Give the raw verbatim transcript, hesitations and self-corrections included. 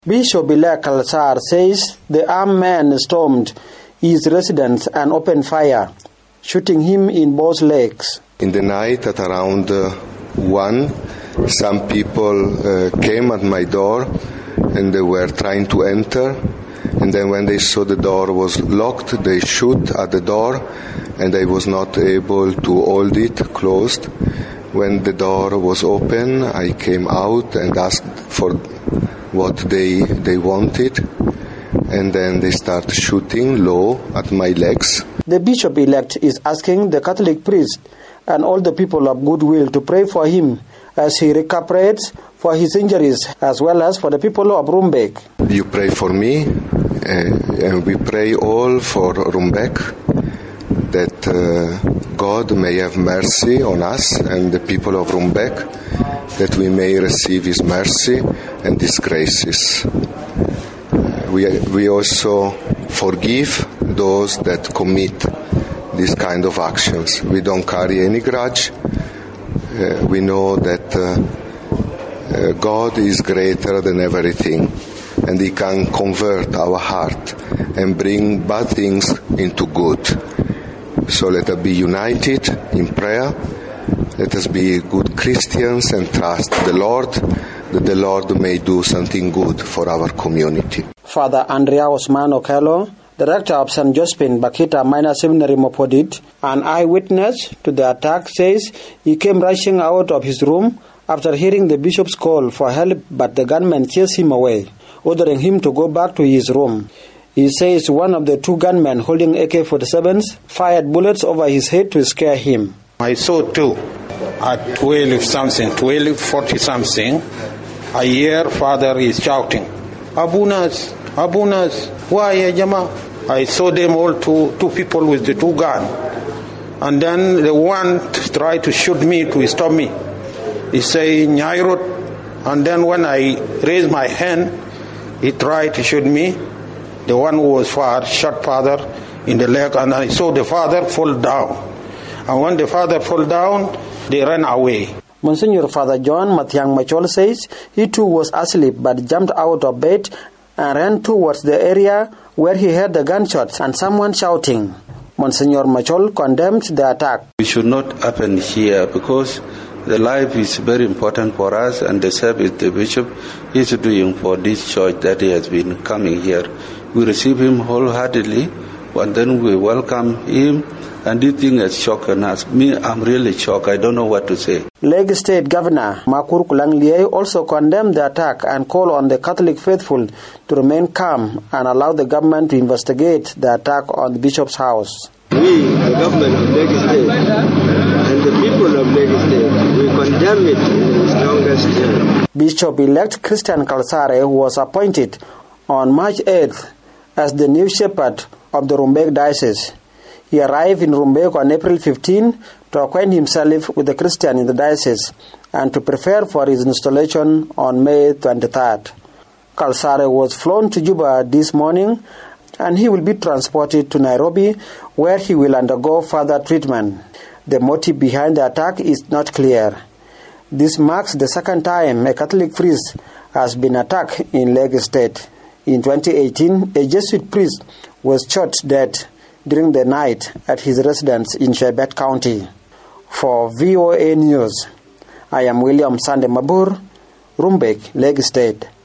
Bishop-elect Kalsar says the armed men stormed his residence and opened fire, shooting him in both legs. In the night at around uh, one, some people uh, came at my door and they were trying to enter. And then when they saw the door was locked, they shoot at the door and I was not able to hold it closed. When the door was open, I came out and asked for what they they wanted, and then they start shooting low at my legs. The bishop-elect is asking the Catholic priest and all the people of goodwill to pray for him as he recuperates for his injuries, as well as for the people of Rumbek. You pray for me, uh, and we pray all for Rumbek, that uh, God may have mercy on us and the people of Rumbek, that we may receive His mercy and His graces. Uh, we, we also forgive those that commit these kind of actions. We don't carry any grudge. Uh, we know that uh, uh, God is greater than everything, and He can convert our heart and bring bad things into good. So let us be united in prayer. Let us be good Christians and trust the Lord, that the Lord may do something good for our community. Father Andrea Osman Okello, Director of Saint Josephine Bakita Minor Seminary Mopodit, an eyewitness to the attack, says he came rushing out of his room after hearing the bishop's call for help, but the gunmen chased him away, ordering him to go back to his room. He says one of the two gunmen holding A K forty-sevens fired bullets over his head to scare him. I saw two at twelve something, twelve forty something. I hear father is shouting, Abunas, Abunas, why Jama? I saw them all two, two people with the two guns. And then the one tried to shoot me, to stop me. He say, Nyairot. And then when I raised my hand, he tried to shoot me. The one who was fired shot father in the leg, and I saw the father fall down. And when the father fall down, they ran away. Monsignor Father John Mathiang Machol says he too was asleep but jumped out of bed and ran towards the area where he heard the gunshots and someone shouting. Monsignor Machol condemned the attack. It should not happen here because the life is very important for us, and the service the bishop is doing for this church that he has been coming here. We receive him wholeheartedly, and then we welcome him, and this thing has shocked us. Me, I'm really shocked. I don't know what to say. Lagos State Governor Makur Kulangliye also condemned the attack and called on the Catholic faithful to remain calm and allow the government to investigate the attack on the bishop's house. We, the government of Lagos State, and the people of Lagos State, we condemn it in the strongest terms. Bishop-elect Christian Kalsare, who was appointed on March eighth as the new shepherd of the Rumbek Diocese. He arrived in Rumbek on April fifteenth to acquaint himself with the Christian in the diocese and to prepare for his installation on May twenty-third. Kalsare was flown to Juba this morning, and he will be transported to Nairobi, where he will undergo further treatment. The motive behind the attack is not clear. This marks the second time a Catholic priest has been attacked in Lagos State. In twenty eighteen, a Jesuit priest was shot dead during the night at his residence in Chebet County. For V O A News, I am William Sande Mabur, Rumbek, Lagos State.